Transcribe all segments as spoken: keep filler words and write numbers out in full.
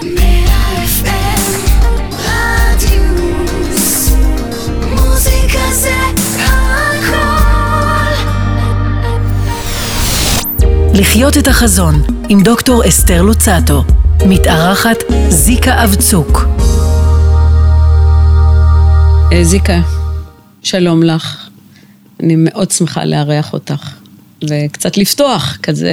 מאה אף אם רדיוס, מוזיקה זה הכל. לחיות את החזון עם דוקטור אסתר לוצאטו, מתארחת זיקה אבצוק. זיקה, שלום לך. אני מאוד שמחה לארח אותך, וקצת לפתוח, כזה,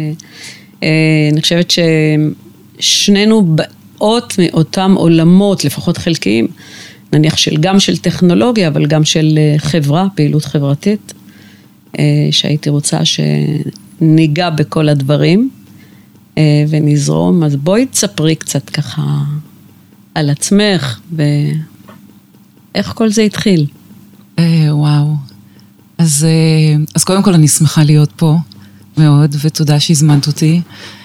אני חושבת ששנינו באות מאותם עולמות, לפחות חלקיים, נניח של, גם של טכנולוגיה, אבל גם של חברה, פעילות חברתית, שהייתי רוצה שניגע בכל הדברים, ונזרום. אז בואי תספרי קצת ככה על עצמך, ואיך כל זה התחיל. וואו. אז, אז קודם כל אני שמחה להיות פה מאוד, ותודה שהזמנת אותי.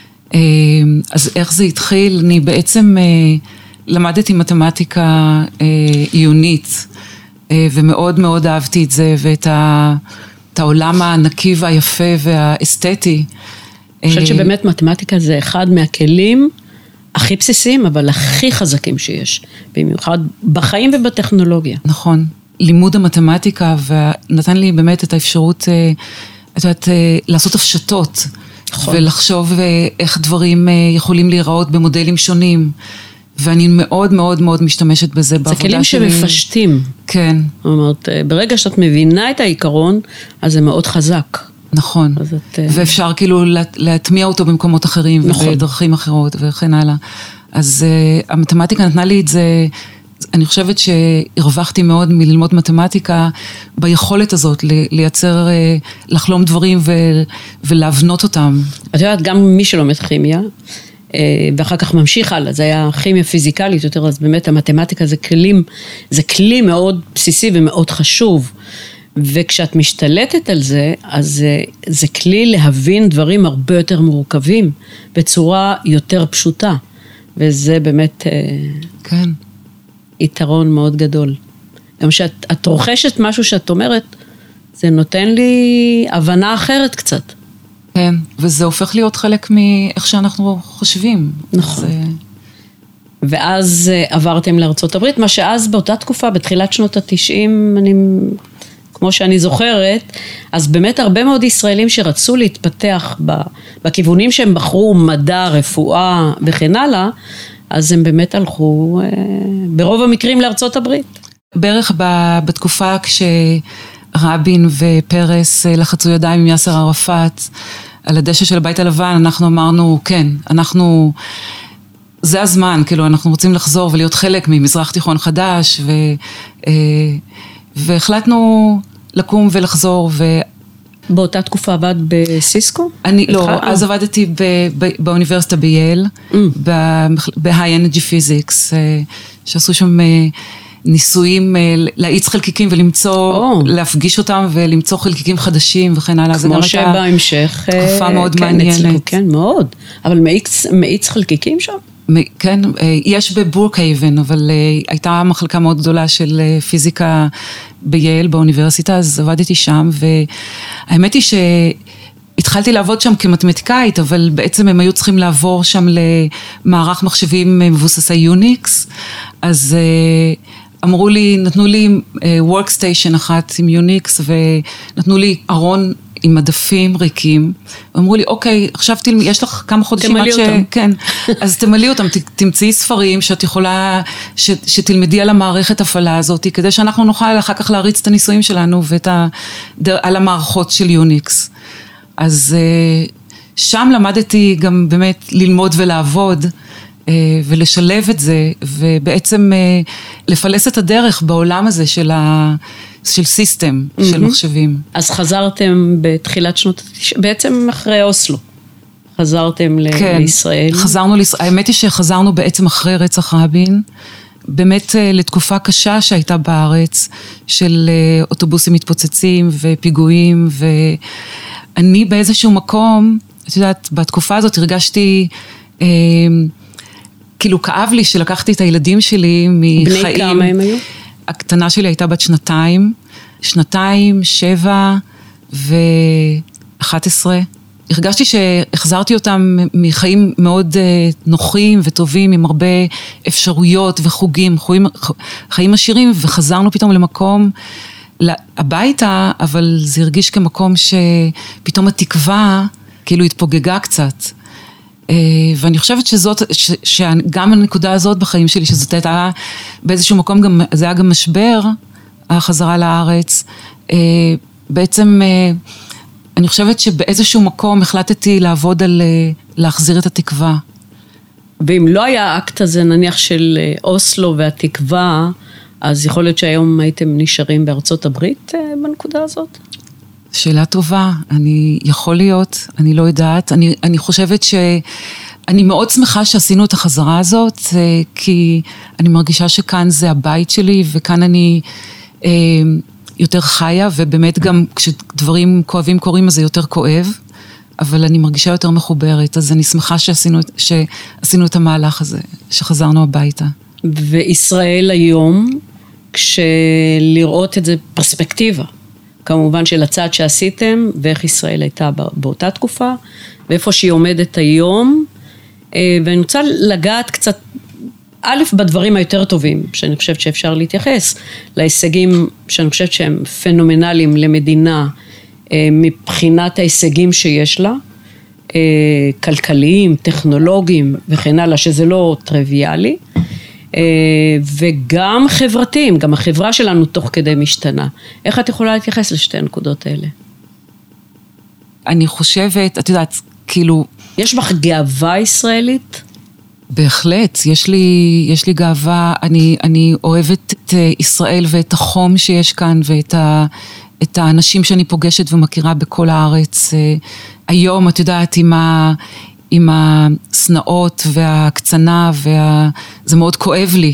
אז איך זה התחיל? אני בעצם למדתי מתמטיקה עיונית, ומאוד מאוד אהבתי את זה, ואת ה, את העולם הענקי והיפה והאסתטי. אני חושבת שבאמת מתמטיקה זה אחד מהכלים הכי בסיסיים, אבל הכי חזקים שיש, במיוחד בחיים ובטכנולוגיה. נכון. לימוד המתמטיקה, ונתן לי באמת את האפשרות, את יודעת, לעשות הפשטות, נכון. ולחשוב איך דברים יכולים להיראות במודלים שונים, ואני מאוד מאוד מאוד משתמשת בזה בעבודה שלי. זה כלים שמפשטים. כן. זאת אומרת, ברגע שאת מבינה את העיקרון, אז זה מאוד חזק. נכון, את... ואפשר כאילו להטמיע אותו במקומות אחרים, נכון. ובדרכים אחרות וכן הלאה. אז uh, המתמטיקה נתנה לי את זה, אני חושבת שהרווחתי מאוד מללמוד מתמטיקה, ביכולת הזאת לייצר, לחלום דברים ולהבנות אותם. את יודעת, גם מי שלומד כימיה, ואחר כך ממשיך הלאה, זה היה כימיה פיזיקלית יותר, אז באמת המתמטיקה זה כלים, זה כלי מאוד בסיסי ומאוד חשוב, וכשאת משתלטת על זה, אז זה, זה כלי להבין דברים הרבה יותר מורכבים, בצורה יותר פשוטה, וזה באמת... כן. יתרון מאוד גדול. גם שאת את רוכשת משהו שאת אומרת, זה נותן לי הבנה אחרת קצת. כן, וזה הופך להיות חלק מאיך שאנחנו חושבים. נכון. אז... ואז עברתם לארצות הברית, מה שאז באותה תקופה, בתחילת שנות התשעים, אני, כמו שאני זוכרת, אז באמת הרבה מאוד ישראלים שרצו להתפתח בכיוונים שהם בחרו, מדע, רפואה וכן הלאה, אז הם באמת הלכו ברוב המקרים לארצות הברית. בערך בתקופה כשרבין ופרס לחצו ידיים עם יאסר ערפאת, על הדשא של הבית הלבן, אנחנו אמרנו, כן, אנחנו, זה הזמן, כאילו אנחנו רוצים לחזור ולהיות חלק ממזרח תיכון חדש, ו, והחלטנו לקום ולחזור, ו... באותה תקופה עבד בסיסקו? אני לא, אז עבדתי באוניברסיטה בייל, ב-High Energy Physics, שעשו שם ניסויים להאיץ חלקיקים ולמצוא, להפגיש אותם ולמצוא חלקיקים חדשים וכן הלאה. כמו שבהמשך, תקופה מאוד מעניינת. כן, מאוד. אבל מאיץ חלקיקים שם? כן, יש בבורקהייבן, אבל הייתה מחלקה מאוד גדולה של פיזיקה בייל, באוניברסיטה, אז עבדתי שם, והאמת היא שהתחלתי לעבוד שם כמתמטיקאית, אבל בעצם הם היו צריכים לעבור שם למערך מחשבים מבוססי יוניקס, אז אמרו לי, נתנו לי workstation אחת עם יוניקס, ונתנו לי ארון עם מדפים ריקים, אמרו לי, אוקיי, עכשיו תלמי, יש לך כמה חודשים תמלאי אותם. כן, אז תמלאי אותם, תמצאי ספרים שאת יכולה, ש, שתלמדי על המערכת הפעלה הזאת, כדי שאנחנו נוכל אחר כך להריץ את הניסויים שלנו, ואת ה, על המערכות של יוניקס. אז שם למדתי גם באמת ללמוד ולעבוד, ולשלב את זה, ובעצם לפלס את הדרך בעולם הזה של ה... של סיסטם, mm-hmm. של מחשבים. אז חזרתם בתחילת שנות, בעצם אחרי אוסלו, חזרתם כן, לישראל. חזרנו לישראל, האמת היא שחזרנו בעצם אחרי רצח רבין, באמת לתקופה קשה שהייתה בארץ, של אוטובוסים מתפוצצים ופיגועים, ואני באיזשהו מקום, את יודעת, בתקופה הזאת הרגשתי, אה, כאילו כאב לי שלקחתי את הילדים שלי מחיים. בני כמה הם היו? הקטנה שלי הייתה בת שנתיים, שנתיים, שבע ואחת עשרה. הרגשתי שהחזרתי אותם מחיים מאוד נוחים וטובים, עם הרבה אפשרויות וחוגים, חיים, חיים עשירים, וחזרנו פתאום למקום, הביתה, אבל זה הרגיש כמקום שפתאום התקווה כאילו התפוגגה קצת. ואני חושבת שזאת, ש, שגם הנקודה הזאת בחיים שלי, שזאת הייתה באיזשהו מקום, גם, זה היה גם משבר, החזרה לארץ, בעצם אני חושבת שבאיזשהו מקום החלטתי לעבוד על להחזיר את התקווה. ואם לא היה האקט הזה, נניח של אוסלו והתקווה, אז יכול להיות שהיום הייתם נשארים בארצות הברית בנקודה הזאת? שאלה טובה, אני יכול להיות, אני לא יודעת, אני, אני חושבת שאני מאוד שמחה שעשינו את החזרה הזאת, כי אני מרגישה שכאן זה הבית שלי, וכאן אני אה, יותר חיה, ובאמת גם כשדברים כואבים קורים, אז זה יותר כואב, אבל אני מרגישה יותר מחוברת, אז אני שמחה שעשינו, שעשינו את המהלך הזה, שחזרנו הביתה. וישראל היום, כשלראות את זה פרספקטיבה, כמובן של הצעד שעשיתם, ואיך ישראל הייתה באותה תקופה, ואיפה שהיא עומדת היום, ואני רוצה לגעת קצת, א', בדברים היותר טובים, שאני חושבת שאפשר להתייחס, להישגים שאני חושבת שהם פנומנליים למדינה, מבחינת ההישגים שיש לה, כלכליים, טכנולוגיים וכן הלאה, שזה לא טריוויאלי, וגם חברתיים, גם החברה שלנו תוך כדי משתנה. איך את יכולה להתייחס לשתי הנקודות האלה? אני חושבת, את יודעת, כאילו... יש בך גאווה ישראלית? בהחלט, יש לי, יש לי גאווה, אני, אני אוהבת את ישראל ואת החום שיש כאן, ואת ה, את האנשים שאני פוגשת ומכירה בכל הארץ. היום, את יודעת, עם ה... עם הסנאות והקצנה, וה... זה מאוד כואב לי.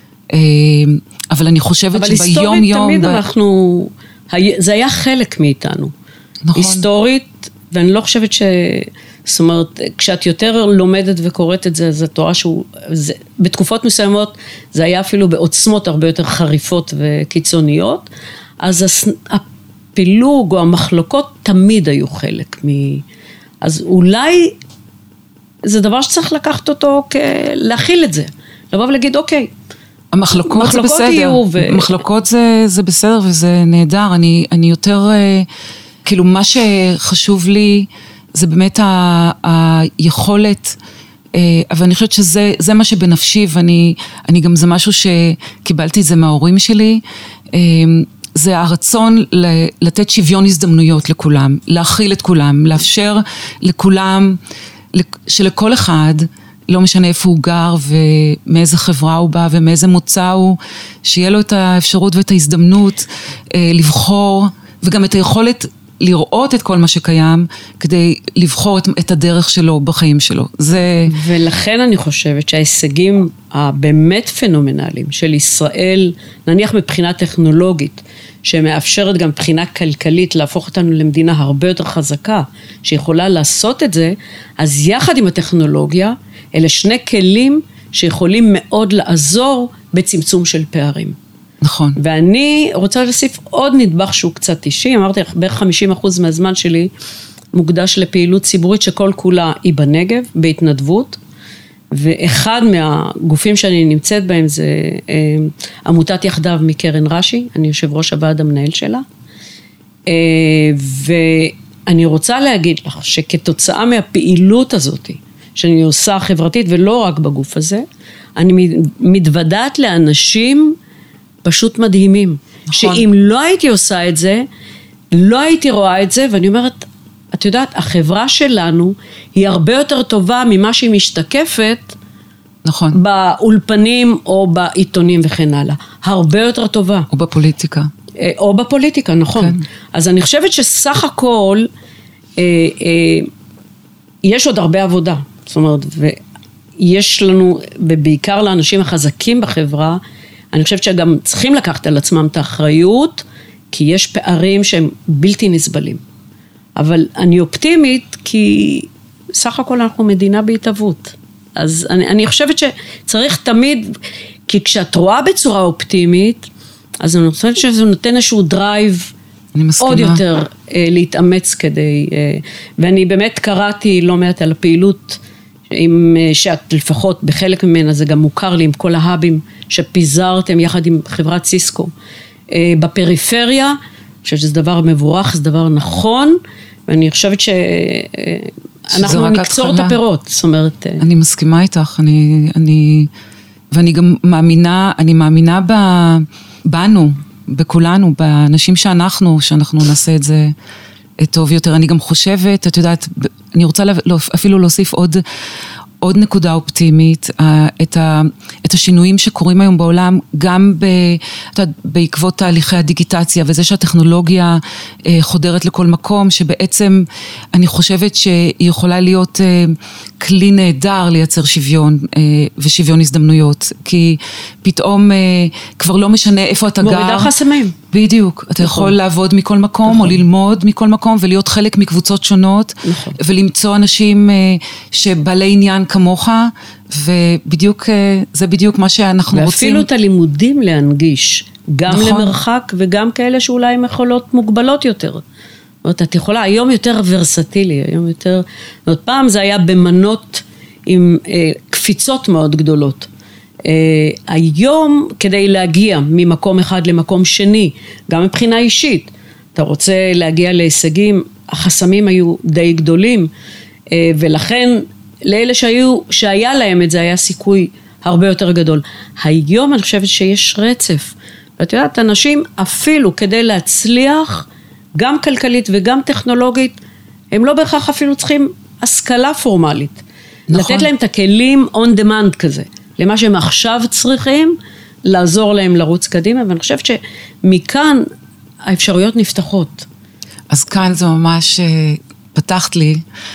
אבל אני חושבת שביום יום... אבל היסטורית תמיד ב... אנחנו... זה היה חלק מאיתנו. נכון. היסטורית, ואני לא חושבת ש... זאת אומרת, כשאת יותר לומדת וקוראת את זה, זה תורה שהוא... זה... בתקופות מסוימות, זה היה אפילו בעוצמות הרבה יותר חריפות וקיצוניות, אז הפילוג או המחלוקות תמיד היו חלק מ... אז אולי... זה דבר שצריך לקחת אותו, להכיל את זה. לבוא ולהגיד, אוקיי. המחלוקות זה בסדר. ו... מחלוקות זה, זה בסדר וזה נהדר. אני, אני יותר, כאילו, מה שחשוב לי, זה באמת ה, היכולת, אבל אני חושבת שזה, זה מה שבנפשי, ואני, אני גם, זה משהו שקיבלתי את זה מההורים שלי, זה הרצון לתת שוויון הזדמנויות לכולם, להכיל את כולם, לאפשר לכולם, שלכל אחד, לא משנה איפה הוא גר ומאיזה חברה הוא בא ומאיזה מוצא הוא, שיהיה לו את האפשרות ואת ההזדמנות אה, לבחור, וגם את היכולת לראות את כל מה שקיים, כדי לבחור את, את הדרך שלו בחיים שלו. זה... ולכן אני חושבת שההישגים הבאמת פנומנליים של ישראל, נניח מבחינה טכנולוגית, שמאפשרת גם מבחינה כלכלית להפוך אותנו למדינה הרבה יותר חזקה, שיכולה לעשות את זה, אז יחד עם הטכנולוגיה, אלה שני כלים שיכולים מאוד לעזור בצמצום של פערים. נכון. ואני רוצה להוסיף עוד נדבך שהוא קצת אישי, אמרתי לך, בערך חמישים אחוז מהזמן שלי מוקדש לפעילות ציבורית שכל כולה היא בנגב, בהתנדבות, ואחד מהגופים שאני נמצאת בהם זה אה, עמותת יחדיו מקרן רש"י, אני יושב ראש הוועד המנהל שלה, אה, ואני רוצה להגיד לך שכתוצאה מהפעילות הזאת, שאני עושה חברתית ולא רק בגוף הזה, אני מתוודעת לאנשים פשוט מדהימים, נכון. שאם לא הייתי עושה את זה, לא הייתי רואה את זה, ואני אומרת, את יודעת, החברה שלנו היא הרבה יותר טובה ממה שהיא משתקפת, נכון. באולפנים או בעיתונים וכן הלאה. הרבה יותר טובה. או בפוליטיקה. או בפוליטיקה, נכון. כן. אז אני חושבת שסך הכל, אה, אה, יש עוד הרבה עבודה. זאת אומרת, ויש לנו, ובעיקר לאנשים החזקים בחברה, אני חושבת שגם צריכים לקחת על עצמם את האחריות, כי יש פערים שהם בלתי נסבלים. אבל אני אופטימית, כי סך הכל אנחנו מדינה בהתהוות. אז אני, אני חושבת שצריך תמיד, כי כשאת רואה בצורה אופטימית, אז אני חושבת שזה נותן איזשהו דרייב אני מסכימה. עוד יותר אה, להתאמץ כדי, אה, ואני באמת קראתי לא מעט על הפעילות, עם, אה, שאת לפחות בחלק ממנה, זה גם מוכר לי עם כל ההאבים שפיזרתם יחד עם חברת סיסקו, אה, בפריפריה, אני חושבת שזה דבר מבורך, זה דבר נכון, ואני חושבת שאנחנו נקצור את הפירות, זאת אומרת... אני מסכימה איתך, אני, אני, ואני גם מאמינה, אני מאמינה ב, בנו, בכולנו, באנשים שאנחנו, שאנחנו נעשה את זה טוב יותר. אני גם חושבת, את יודעת, אני רוצה אפילו להוסיף עוד, עוד נקודה אופטימית, את, ה, את השינויים שקורים היום בעולם, גם ב, את יודעת, בעקבות תהליכי הדיגיטציה, וזה שהטכנולוגיה חודרת לכל מקום, שבעצם אני חושבת שהיא יכולה להיות כלי נהדר לייצר שוויון, ושוויון הזדמנויות, כי פתאום כבר לא משנה איפה אתה גר. מורידה חסמים. בדיוק, אתה יכול לעבוד מכל מקום, או ללמוד מכל מקום, ולהיות חלק מקבוצות שונות, ולמצוא אנשים שבעלי עניין כמוך, ובדיוק, זה בדיוק מה שאנחנו רוצים. ואפילו את הלימודים להנגיש, גם למרחק, וגם כאלה שאולי הם יכולות מוגבלות יותר. זאת אומרת, את יכולה, היום יותר ורסטילי, היום יותר, זאת אומרת, פעם זה היה במנות עם אה, קפיצות מאוד גדולות. אה, היום, כדי להגיע ממקום אחד למקום שני, גם מבחינה אישית, אתה רוצה להגיע להישגים, החסמים היו די גדולים, אה, ולכן לאלה שהיו, שהיה להם את זה, היה סיכוי הרבה יותר גדול. היום אני חושבת שיש רצף, ואת יודעת, אנשים אפילו כדי להצליח, גם כלכלית וגם טכנולוגית, הם לא בהכרח אפילו צריכים השכלה פורמלית. נכון. לתת להם את הכלים on demand כזה, למה שהם עכשיו צריכים, לעזור להם לרוץ קדימה, ואני חושבת שמכאן האפשרויות נפתחות. אז כאן זה ממש פתחת לי,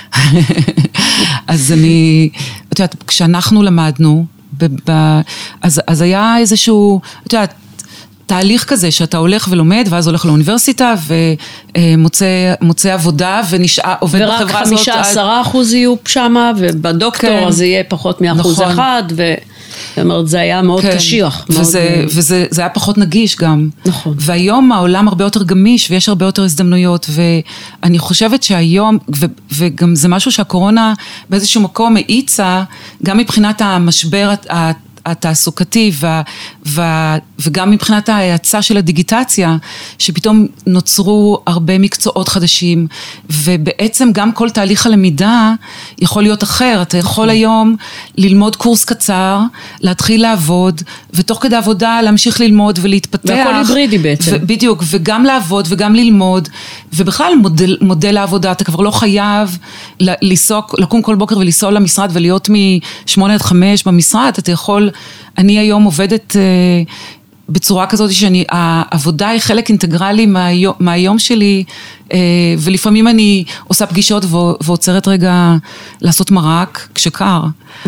אז אני, את יודעת, כשאנחנו למדנו, אז, אז היה איזשהו, את יודעת, תהליך כזה שאתה הולך ולומד, ואז הולך לאוניברסיטה, ומוצא מוצא עבודה, ונשאר, עובד בחברה הזאת. ורק חמישה, עשרה אחוז יהיו שמה, ובדוקטור כן. אז יהיה פחות מאחוז נכון. אחד, ו... זאת אומרת, זה היה מאוד כן. קשיח. וזה, מאוד... וזה זה היה פחות נגיש גם. נכון. והיום העולם הרבה יותר גמיש, ויש הרבה יותר הזדמנויות, ואני חושבת שהיום, ו, וגם זה משהו שהקורונה באיזשהו מקום האיצה, גם מבחינת המשבר התעסוקתי, ו, ו, וגם מבחינת ההאצה של הדיגיטציה, שפתאום נוצרו הרבה מקצועות חדשים, ובעצם גם כל תהליך הלמידה יכול להיות אחר. אתה יכול היום ללמוד קורס קצר, להתחיל לעבוד, ותוך כדי עבודה להמשיך ללמוד ולהתפתח. והכל היברידי בעצם. ו- בדיוק, וגם לעבוד וגם ללמוד, ובכלל מודל, מודל העבודה, אתה כבר לא חייב לנסוע, לקום כל בוקר ולנסוע למשרד, ולהיות משמונה עד חמש במשרד, אתה יכול, אני היום עובדת בצורה כזאת שאני, העבודה היא חלק אינטגרלי מהיום, מהיום שלי, ולפעמים אני עושה פגישות ועוצרת רגע לעשות מרק כשקר,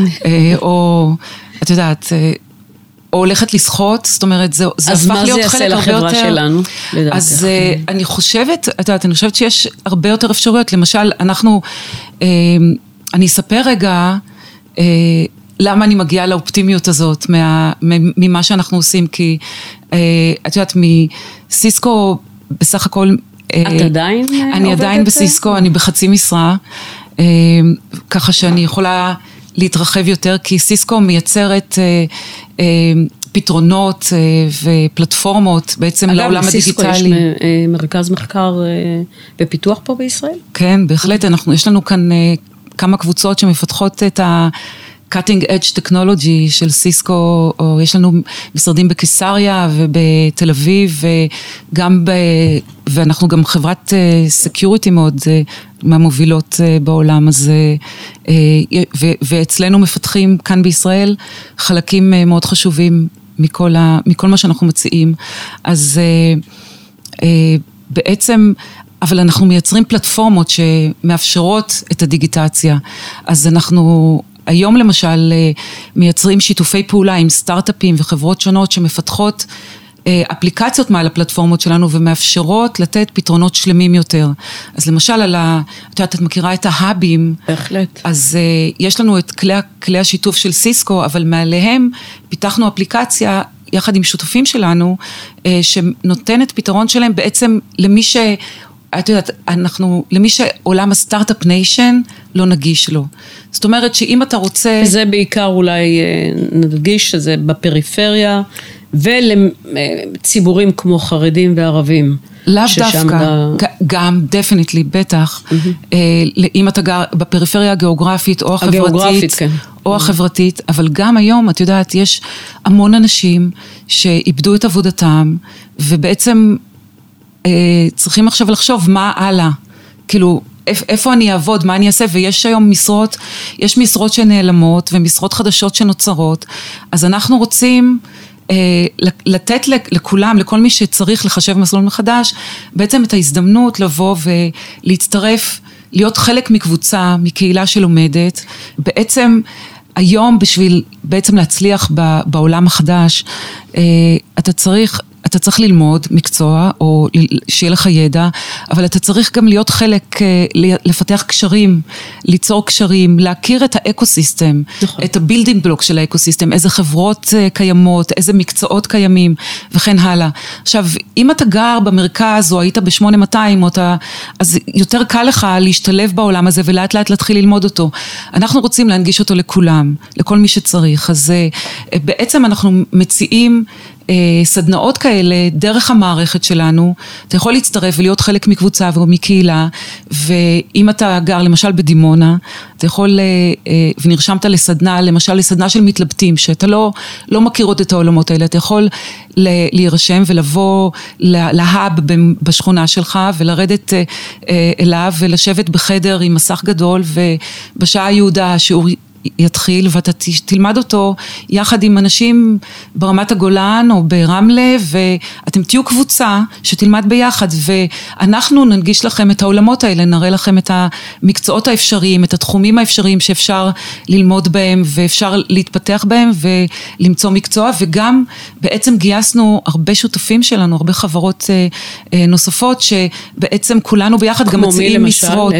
או את יודעת, או הולכת לשחות, זאת אומרת, זה, זה הפך להיות חלק הרבה יותר. אז מה זה יעשה לחברה שלנו? אז אני חושבת, את יודעת, אני חושבת שיש הרבה יותר אפשרויות, למשל, אנחנו, אני אספר רגע, למה אני מגיעה לאופטימיות הזאת, מה, ממה שאנחנו עושים, כי את יודעת, מסיסקו בסך הכל... את עדיין עובדת? אני עדיין בסיסקו, אני בחצי משרה, ככה שאני יכולה להתרחב יותר, כי סיסקו מייצרת פתרונות ופלטפורמות בעצם לעולם הדיגיטלי. אגב, לסיסקו יש מרכז מחקר ופיתוח פה בישראל? כן, בהחלט, אנחנו, יש לנו כאן כמה קבוצות שמפתחות את ה... cutting edge technology של סיסקו, או יש לנו משרדים בקיסריה ובתל אביב, וגם ב, ואנחנו גם חברת security מאוד מהמובילות בעולם הזה, ו, ואצלנו מפתחים כאן בישראל חלקים מאוד חשובים מכל, ה, מכל מה שאנחנו מציעים. אז בעצם, אבל אנחנו מייצרים פלטפורמות שמאפשרות את הדיגיטציה, אז אנחנו... היום למשל מייצרים שיתופי פעולה עם סטארט-אפים וחברות שונות שמפתחות אפליקציות מעל הפלטפורמות שלנו ומאפשרות לתת פתרונות שלמים יותר. אז למשל על ה... את יודעת, את מכירה את ההאבים. בהחלט. אז יש לנו את כלי, כלי השיתוף של סיסקו, אבל מעליהם פיתחנו אפליקציה יחד עם שותפים שלנו, שנותנת פתרון שלהם בעצם למי ש... את יודעת, אנחנו, למי שעולם הסטארט-אפ ניישן לא נגיש לו. זאת אומרת שאם אתה רוצה... זה בעיקר אולי נדגיש שזה בפריפריה, ולציבורים כמו חרדים וערבים. לאו דווקא, גם, דפניטלי, בטח, אם אתה גר בפריפריה הגיאוגרפית או החברתית, או החברתית, אבל גם היום, את יודעת, יש המון אנשים שאיבדו את עבודתם, ובעצם צריכים עכשיו לחשוב מה הלאה, כאילו, איפה אני אעבוד, מה אני אעשה, ויש היום משרות, יש משרות שנעלמות, ומשרות חדשות שנוצרות, אז אנחנו רוצים לתת לכולם, לכל מי שצריך לחשב מסלול מחדש, בעצם את ההזדמנות לבוא ולהצטרף, להיות חלק מקבוצה, מקהילה שלומדת, בעצם היום בשביל בעצם להצליח בעולם החדש, אתה צריך... אתה צריך ללמוד מקצוע, או שיהיה לך ידע, אבל אתה צריך גם להיות חלק, לפתח קשרים, ליצור קשרים, להכיר את האקוסיסטם, נכון. את הבילדינג בלוק של האקוסיסטם, איזה חברות קיימות, איזה מקצועות קיימים, וכן הלאה. עכשיו, אם אתה גר במרכז, או היית ב-שמונה מאתיים, אז יותר קל לך להשתלב בעולם הזה, ולאט לאט להתחיל ללמוד אותו. אנחנו רוצים להנגיש אותו לכולם, לכל מי שצריך. אז בעצם אנחנו מציעים, סדנאות כאלה, דרך המערכת שלנו, אתה יכול להצטרף ולהיות חלק מקבוצה ומקהילה, ואם אתה גר למשל בדימונה, אתה יכול, ונרשמת לסדנה, למשל לסדנה של מתלבטים, שאתה לא, לא מכיר עוד את העולמות האלה, אתה יכול להירשם ולבוא להאב בשכונה שלך, ולרדת אליו, ולשבת בחדר עם מסך גדול, ובשעה היהודה השיעור יתחיל, ואתה תלמד אותו יחד עם אנשים ברמת הגולן או ברמלה, ואתם תהיו קבוצה שתלמד ביחד, ואנחנו ננגיש לכם את העולמות האלה, נראה לכם את המקצועות האפשריים, את התחומים האפשריים שאפשר ללמוד בהם, ואפשר להתפתח בהם ולמצוא מקצוע, וגם בעצם גייסנו הרבה שותפים שלנו, הרבה חברות נוספות, שבעצם כולנו ביחד גם מציעים משרות,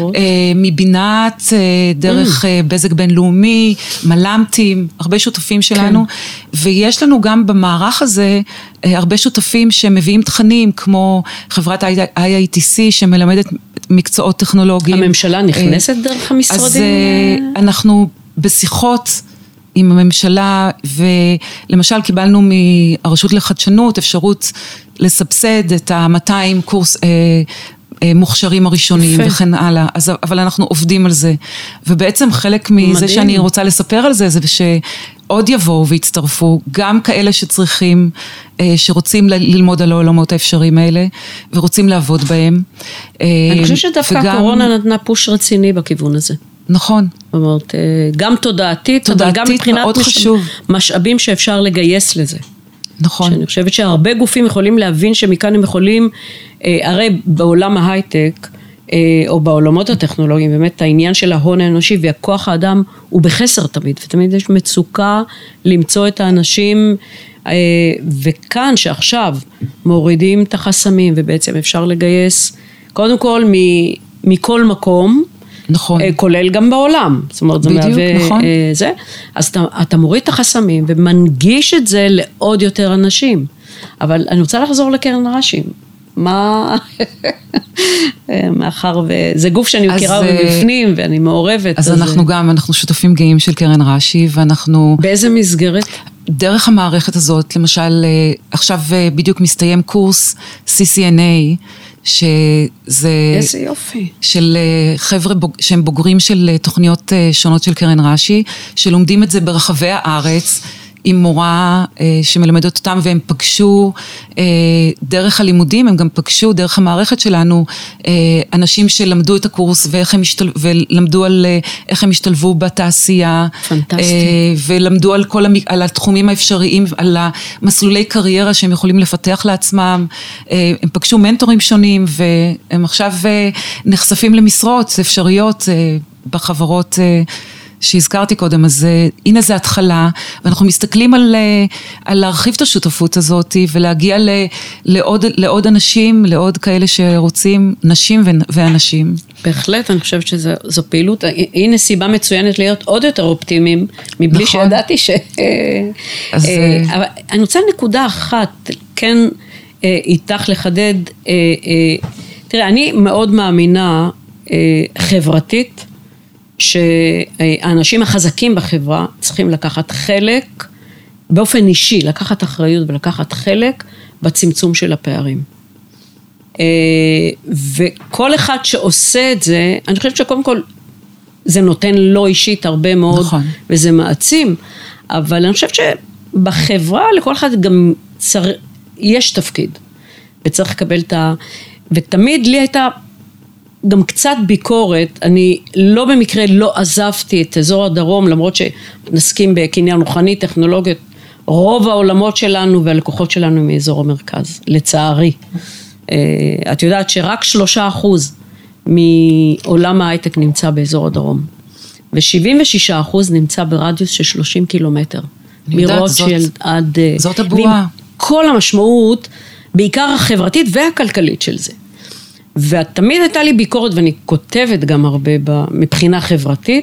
מבינת, דרך בזק בין לאומי, מלמתים, הרבה שותפים שלנו, כן. ויש לנו גם במערך הזה, הרבה שותפים שמביאים תכנים, כמו חברת איי איי טי סי, שמלמדת מקצועות טכנולוגיים. הממשלה נכנסת דרך המשרדים? אז אנחנו בשיחות עם הממשלה, ולמשל קיבלנו מהרשות לחדשנות, אפשרות לסבסד את ה-מאתיים קורס, מוכשרים הראשונים יפה. וכן הלאה, אז, אבל אנחנו עובדים על זה, ובעצם חלק מזה מדהים. שאני רוצה לספר על זה, זה שעוד יבואו והצטרפו, גם כאלה שצריכים, שרוצים ללמוד על העולמות האפשריים האלה, ורוצים לעבוד בהם. אני חושבת שדווקא וגם... הקורונה נתנה פוש רציני בכיוון הזה. נכון. זאת אומרת, גם תודעתית, תודעתית אבל גם מבחינת מש... משאבים שאפשר לגייס לזה. נכון. שאני חושבת שהרבה גופים יכולים להבין שמכאן הם יכולים, אה, הרי בעולם ההייטק, אה, או בעולמות הטכנולוגיים, באמת העניין של ההון האנושי והכוח האדם הוא בחסר תמיד, ותמיד יש מצוקה למצוא את האנשים, אה, וכאן שעכשיו מורידים את החסמים, ובעצם אפשר לגייס, קודם כל מ- מכל מקום, נכון. כולל גם בעולם, זאת אומרת, זה בדיוק, מהווה, נכון. זה, אז אתה, אתה מוריד את החסמים, ומנגיש את זה לעוד יותר אנשים, אבל אני רוצה לחזור לקרן רש"י, מה, מאחר וזה גוף שאני מכירה ובפנים, ואני מעורבת. אז, אז אנחנו גם, אנחנו שותפים גאים של קרן רש"י, ואנחנו... באיזה מסגרת? דרך המערכת הזאת, למשל, עכשיו בדיוק מסתיים קורס סי סי אן איי, שזה... איזה יופי. של חבר'ה בוג... שהם בוגרים של תוכניות שונות של קרן רש"י, שלומדים את זה ברחבי הארץ, עם מורה שמלמדת אותם, והם פגשו דרך הלימודים, הם גם פגשו דרך המערכת שלנו, אנשים שלמדו את הקורס, ואיך הם השתל... ולמדו על איך הם השתלבו בתעשייה, פנטסטי. ולמדו על כל המ... על התחומים האפשריים, על המסלולי קריירה שהם יכולים לפתח לעצמם, הם פגשו מנטורים שונים, והם עכשיו נחשפים למשרות אפשריות בחברות שהזכרתי קודם, אז הנה זה התחלה, ואנחנו מסתכלים על, על להרחיב את השותפות הזאת, ולהגיע ל, לעוד, לעוד אנשים, לעוד כאלה שרוצים, נשים ואנשים. בהחלט, אני חושבת שזו פעילות, הנה סיבה מצוינת להיות עוד יותר אופטימיים, מבלי נכון. שידעתי ש... אז... אבל אני רוצה נקודה אחת, כן איתך לחדד, תראה, אני מאוד מאמינה חברתית, שהאנשים החזקים בחברה צריכים לקחת חלק, באופן אישי, לקחת אחריות ולקחת חלק בצמצום של הפערים. וכל אחד שעושה את זה, אני חושבת שקודם כל, זה נותן לו אישית הרבה מאוד, נכון. וזה מעצים, אבל אני חושבת שבחברה לכל אחד גם צר... יש תפקיד, וצריך לקבל את ה... ותמיד לי הייתה גם קצת ביקורת, אני לא במקרה לא עזבתי את אזור הדרום, למרות שנסכים בקניין רוחני, טכנולוגיות, רוב העולמות שלנו והלקוחות שלנו מאזור המרכז, לצערי. את יודעת שרק שלושה אחוז מעולם ההייטק נמצא באזור הדרום, ו-שבעים ושישה אחוז נמצא ברדיוס של שלושים קילומטר, מרוטשילד עד... זאת הבועה. כל המשמעות, בעיקר החברתית והכלכלית של זה. ותמיד הייתה לי ביקורת, ואני כותבת גם הרבה מבחינה חברתית,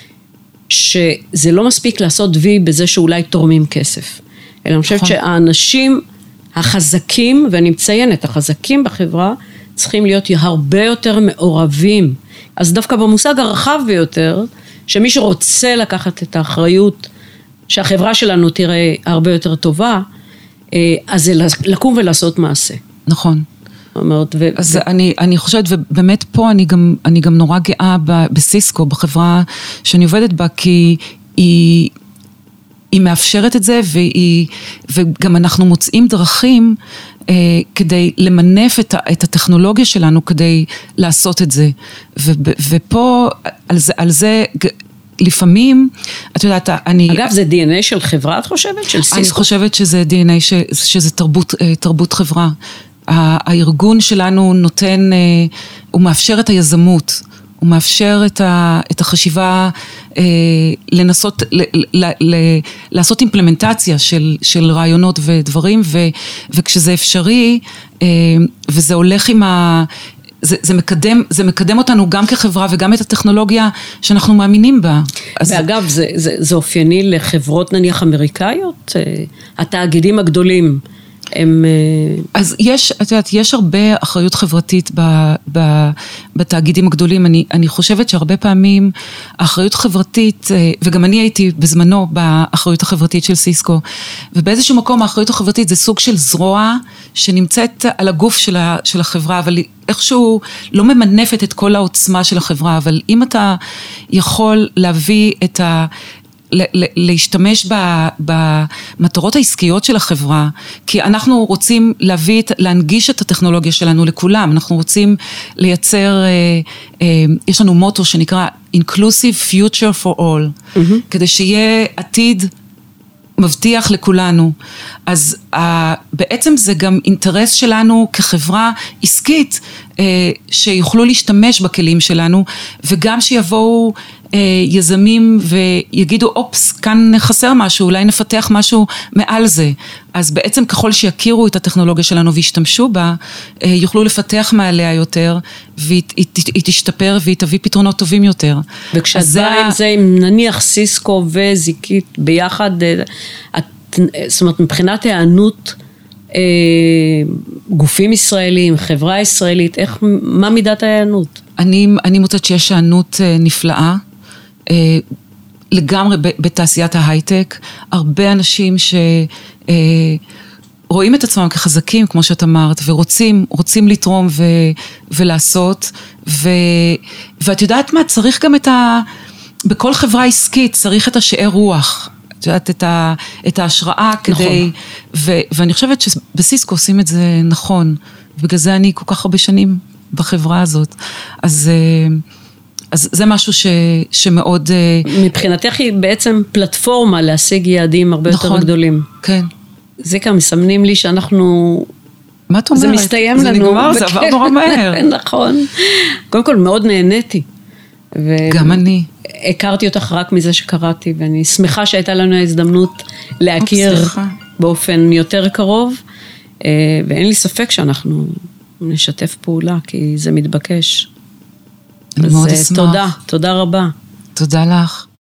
שזה לא מספיק לעשות וי בזה שאולי תורמים כסף. אלא אני חושבת שהאנשים החזקים, ואני מציינת, החזקים בחברה, צריכים להיות הרבה יותר מעורבים. אז דווקא במושג הרחב ביותר, שמי שרוצה לקחת את האחריות, שהחברה שלנו תראה הרבה יותר טובה, אז זה לקום ולעשות מעשה. נכון. אומרת, ו... אז ו... אני, אני חושבת, ובאמת פה אני גם, אני גם נורא גאה ב, בסיסקו, בחברה שאני עובדת בה, כי היא, היא מאפשרת את זה, והיא, וגם אנחנו מוצאים דרכים, אה, כדי למנף את, ה, את הטכנולוגיה שלנו, כדי לעשות את זה. ו, ופה, על זה, על זה, לפעמים, את יודעת, אני... אגב, זה די אן איי של חברה, את חושבת? של סיסקו? אני חושבת שזה די אן איי, ש, שזה תרבות, תרבות חברה. הארגון שלנו נותן, הוא מאפשר את היזמות, הוא מאפשר את, ה, את החשיבה, לנסות, ל, ל, ל, לעשות אימפלמנטציה של, של רעיונות ודברים, ו, וכשזה אפשרי, וזה הולך עם ה... זה, זה מקדם, זה מקדם אותנו גם כחברה וגם את הטכנולוגיה שאנחנו מאמינים בה. ואגב, זה, זה, זה אופייני לחברות נניח אמריקאיות, התאגידים הגדולים, הם... אז יש, את יודעת, יש הרבה אחריות חברתית ב, ב, בתאגידים הגדולים. אני, אני חושבת שהרבה פעמים האחריות חברתית, וגם אני הייתי בזמנו באחריות החברתית של סיסקו, ובאיזשהו מקום האחריות החברתית זה סוג של זרוע שנמצאת על הגוף של, ה, של החברה, אבל איכשהו לא ממנפת את כל העוצמה של החברה, אבל אם אתה יכול להביא את ה... להשתמש במטרות העסקיות של החברה, כי אנחנו רוצים להביא, להנגיש את הטכנולוגיה שלנו לכולם, אנחנו רוצים לייצר, יש לנו מוטו שנקרא Inclusive Future for All, כדי שיהיה עתיד מבטיח לכולנו. אז בעצם זה גם אינטרס שלנו כחברה עסקית, שיוכלו להשתמש בכלים שלנו, וגם שיבואו יזמים ויגידו, אופס, כאן חסר משהו, אולי נפתח משהו מעל זה. אז בעצם ככל שיכירו את הטכנולוגיה שלנו וישתמשו בה, יוכלו לפתח מעליה יותר, והיא תשתפר והיא תביא פתרונות טובים יותר. וכשאת באה עם זה, אם נניח סיסקו וזיקית ביחד, זאת אומרת, מבחינת הענות, גופים ישראלים, חברה ישראלית, איך, מה מידת הענות? אני, אני מוצאת שיש הענות נפלאה, לגמרי בתעשיית ההייטק, הרבה אנשים שרואים את עצמם כחזקים, כמו שאת אמרת, ורוצים, רוצים לתרום ו, ולעשות, ו, ואת יודעת מה, צריך גם את ה, בכל חברה עסקית צריך את השאר רוח, את יודעת, את, ה, את ההשראה כדי, נכון. ו, ואני חושבת שבסיסקו עושים את זה נכון, ובגלל זה אני כל כך הרבה שנים בחברה הזאת, אז... אז זה משהו ש, שמאוד... מבחינתך היא בעצם פלטפורמה להשיג יעדים הרבה נכון, יותר גדולים. כן. זה כאן מסמנים לי שאנחנו... מה את אומרת? זה מסתיים זה לנו. זה נגמר, זה עבר נורא מהר. נכון. קודם כל מאוד נהניתי. ו... גם אני. הכרתי אותך רק מזה שקראתי, ואני שמחה שהייתה לנו ההזדמנות להכיר באופן יותר קרוב, ואין לי ספק שאנחנו נשתף פעולה, כי זה מתבקש. אני מאוד אשמח. תודה, תודה רבה. תודה לך.